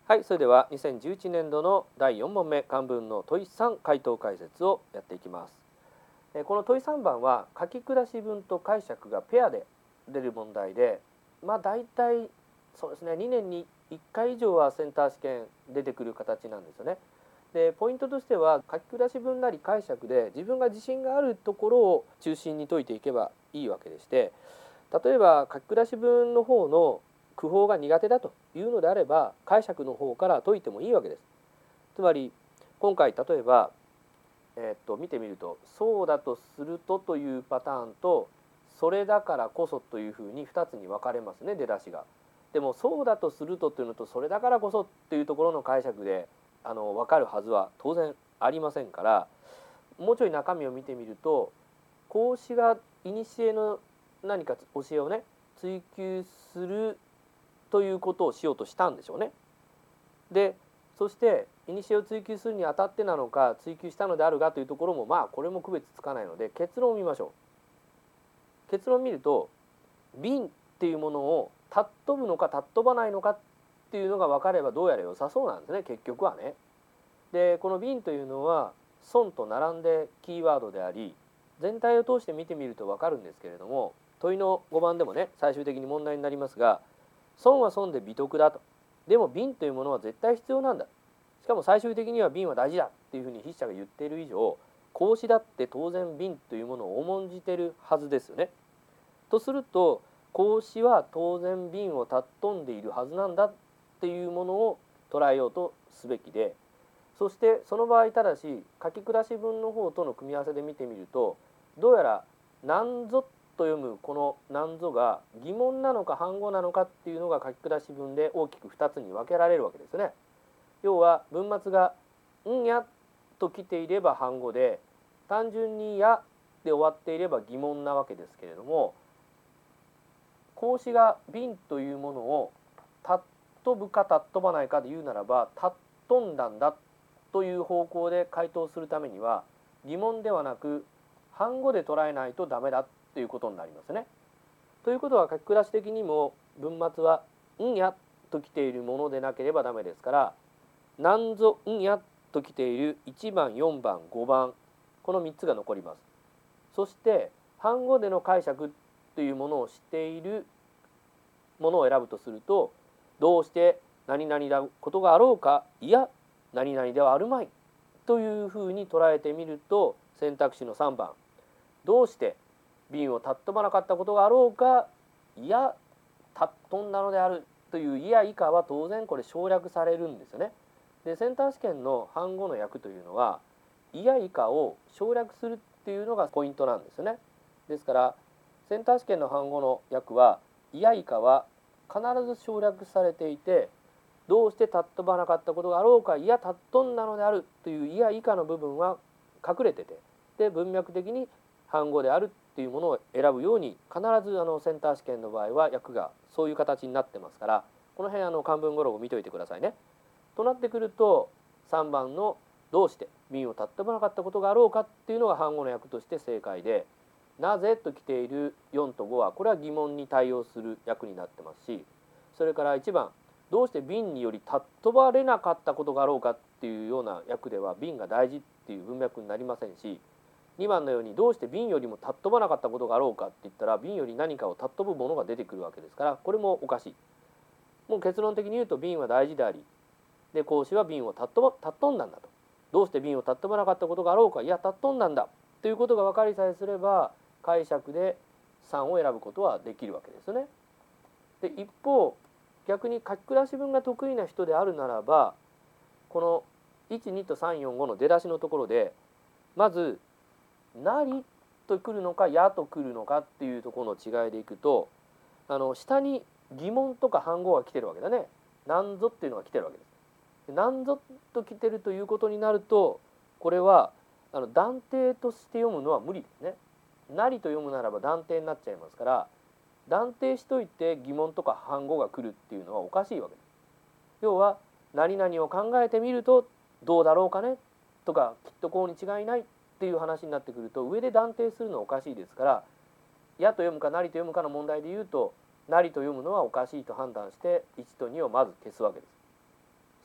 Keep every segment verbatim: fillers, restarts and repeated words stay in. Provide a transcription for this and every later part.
はい、それではにせんじゅういちねんどのだいよん問目漢文の問さん回答解説をやっていきます。この問さん番は書き下し文と解釈がペアで出る問題で、まあ大体そうですねにねんにいっかい以上はセンター試験出てくる形なんですよね。でポイントとしては書き下し文なり解釈で自分が自信があるところを中心に解いていけばいいわけでして、例えば書き下し文の方の句法が苦手だというのであれば解釈の方から解いてもいいわけです。つまり今回例えば、えー、っと見てみると「そうだとすると」というパターンと「それだからこそ」というふうにふたつに分かれますね、出だしが。でも「そうだとすると」というのと「それだからこそ」っていうところの解釈であの分かるはずは当然ありませんから、もうちょい中身を見てみると孔子が古の何か教えをね追求するということをしようとしたんでしょうね。でそして古を追求するにあたってなのか追求したのであるがというところもまあこれも区別つかないので結論を見ましょう。結論を見ると瓶っていうものを尊ぶのか尊ばないのかっていうのが分かればどうやら良さそうなんですね、結局はね。でこの瓶というのは損と並んでキーワードであり、全体を通して見てみると分かるんですけれども、問いのごばんでもね最終的に問題になりますが、損は損で美徳だと。でも瓶というものは絶対必要なんだ。しかも最終的には瓶は大事だっていうふうに筆者が言っている以上、孔子だって当然瓶というものを重んじてるはずですよね。とすると孔子は当然瓶を尊んでいるはずなんだっていうものを捉えようとすべきで、そしてその場合ただし書き下し文の方との組み合わせで見てみると、どうやらなんぞと読むこのなんぞが疑問なのか反語なのかっていうのが書き下し文で大きくふたつに分けられるわけですね。要は文末が「んや」と来ていれば反語で、単純に「や」で終わっていれば疑問なわけですけれども、孔子が瓶というものを尊ぶか尊ばないかで言うならば尊んだんだという方向で回答するためには疑問ではなく反語で捉えないとダメだということになりますね。ということは書き下し的にも文末は「んや」と来ているものでなければダメですから、なんぞんやと来ているいちばんよんばんごばん、このみっつが残ります。そして反語での解釈というものを知っているものを選ぶとすると、どうして何々だことがあろうか、いや何々ではあるまいというふうに捉えてみると、選択肢のさんばん、どうして瓶を尊ばなかったことがあろうか、いや尊んだのであるといういや以下は当然これ省略されるんですよね。でセンター試験の反語の訳というのはいや以下を省略するっていうのがポイントなんですよね。ですからセンター試験の反語の訳はいや以下は必ず省略されていて、どうして尊ばなかったことがあろうか、いや尊んだのであるといういや以下の部分は隠れてて、で文脈的に反語であるっていうものを選ぶように必ずあのセンター試験の場合は訳がそういう形になってますから、この辺あの漢文語録を見ておいてくださいね。となってくるとさんばんのどうして瓶を尊ばなかったことがあろうかっていうのが反語の訳として正解で、なぜと来ているよんとごはこれは疑問に対応する訳になってますし、それからいちばんどうして瓶により尊ばれなかったことがあろうかっていうような訳では瓶が大事っていう文脈になりませんし、にばんのようにどうして瓶よりも尊ばなかったことがあろうかって言ったら瓶より何かを尊ぶものが出てくるわけですから、これもおかしい。もう結論的に言うと瓶は大事であり、で孔子は瓶を尊んだんだと。どうして瓶を尊ばなかったことがあろうか、いや尊んだんだということが分かりさえすれば解釈でさんを選ぶことはできるわけですね。で一方逆に書き下し文が得意な人であるならば、このいち、にとさん、よん、ごの出だしのところでまずなりと来るのかやと来るのかっていうところの違いでいくと、あの下に疑問とか反語が来てるわけだね。なんぞっていうのが来てるわけです。なんぞと来てるということになると、これはあの断定として読むのは無理ですね。なりと読むならば断定になっちゃいますから、断定しといて疑問とか反語が来るっていうのはおかしいわけです。要は何々を考えてみるとどうだろうかねとか、きっとこうに違いないっていう話になってくると上で断定するのはおかしいですから、やと読むかなりと読むかの問題で言うとなりと読むのはおかしいと判断していちとにをまず消すわけです。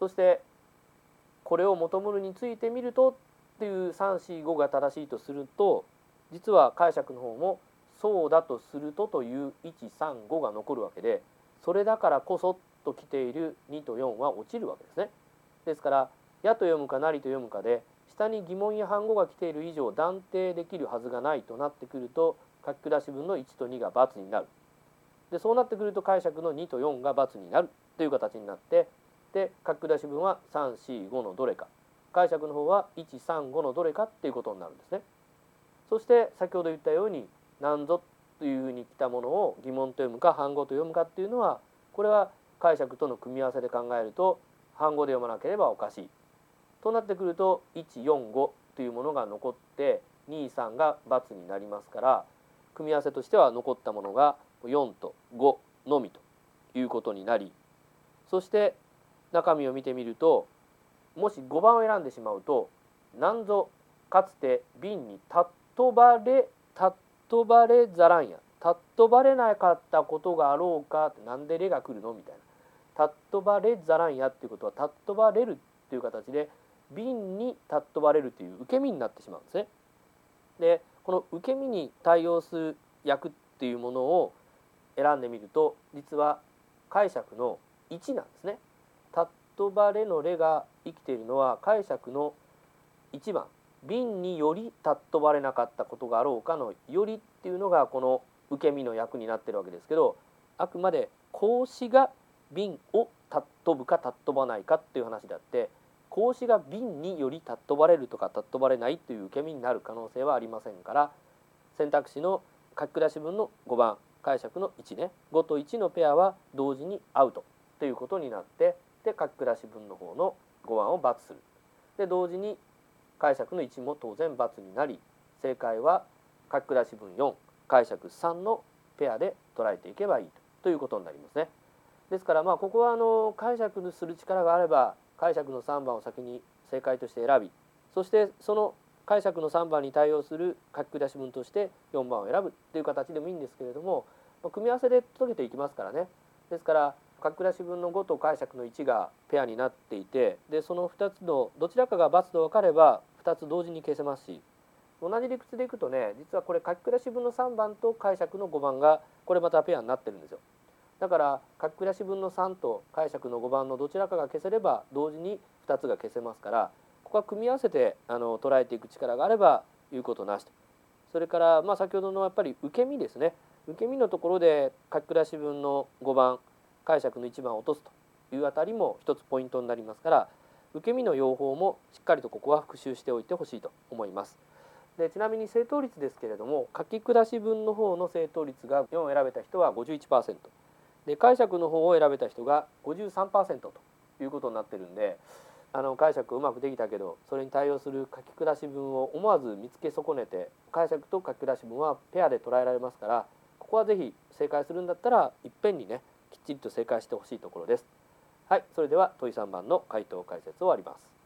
そしてこれを求むるについてみるとっていうさん、よん、ごが正しいとすると、実は解釈の方もそうだとするとといういち、さん、ごが残るわけで、それだからこそと来ているにとよんは落ちるわけですね。ですからやと読むかなりと読むかで、下に疑問や反語が来ている以上断定できるはずがないとなってくると、書き下し文のいちとにが×になる。でそうなってくると解釈のにとよんが×になるという形になって、で書き下し文はさん、よん、ごのどれか、解釈の方はいち、さん、ごのどれかっていうことになるんですね。そして先ほど言ったように何ぞというふうに来たものを疑問と読むか反語と読むかっていうのは、これは解釈との組み合わせで考えると反語で読まなければおかしいとなってくると、いち、よん、ごというものが残ってに、さんが×になりますから、組み合わせとしては残ったものがよんとごのみということになり、そして中身を見てみると、もしごばんを選んでしまうと、なんぞかつて瓶にたっとばれたっとばれざらんや、たっとばれなかったことがあろうかって、なんでれが来るのみたいな、たっとばれざらんやっていうことはたっとばれるっていう形で瓶にたっとばれるという受け身になってしまうんですね。でこの受け身に対応する訳っていうものを選んでみると、実は解釈のいちなんですね。たっとばれのれが生きているのは解釈のいちばん、瓶によりたっとばれなかったことがあろうかのよりっていうのがこの受け身の訳になっているわけですけど、あくまで孔子が瓶をたっ飛ぶかたっ飛ばないかっていう話であって、孔子が瓶によりたっ飛ばれるとかたっ飛ばれないという受け身になる可能性はありませんから、選択肢の書き下し文のごばん、解釈のいちね、ごといちのペアは同時にアウトということになって、で書き下し文の方のごばんを×する。で同時に解釈のいちも当然×になり、正解は書き下し文よん、解釈さんのペアで捉えていけばいいということになりますね。ですからまあここはあの解釈する力があれば解釈のさんばんを先に正解として選び、そしてその解釈のさんばんに対応する書き下し文としてよんばんを選ぶという形でもいいんですけれども、組み合わせで解けていきますからね。ですから書き下し文のごと解釈のいちがペアになっていて、でそのふたつのどちらかが×と分かればふたつ同時に消せますし、同じ理屈でいくとね、実はこれ書き下し文のさんばんと解釈のごばんがこれまたペアになってるんですよ。だから書き下し文のさんと解釈のごばんのどちらかが消せれば同時にふたつが消せますから、ここは組み合わせてあの捉えていく力があれば言うことなしと。それからまあ先ほどのやっぱり受け身ですね。受け身のところで書き下し文のごばん、解釈のいちばんを落とすというあたりも一つポイントになりますから、受け身の用法もしっかりとここは復習しておいてほしいと思います。でちなみに正答率ですけれども、書き下し文の方の正答率がよんを選べた人は ごじゅういちパーセント、で解釈の方を選べた人が ごじゅうさんパーセント ということになってるんで、あの解釈うまくできたけどそれに対応する書き下し文を思わず見つけ損ねて、解釈と書き下し文はペアで捉えられますから、ここはぜひ正解するんだったらいっぺんにねきっちりと正解してほしいところです。はい、それでは問いさんばんの回答解説を終わります。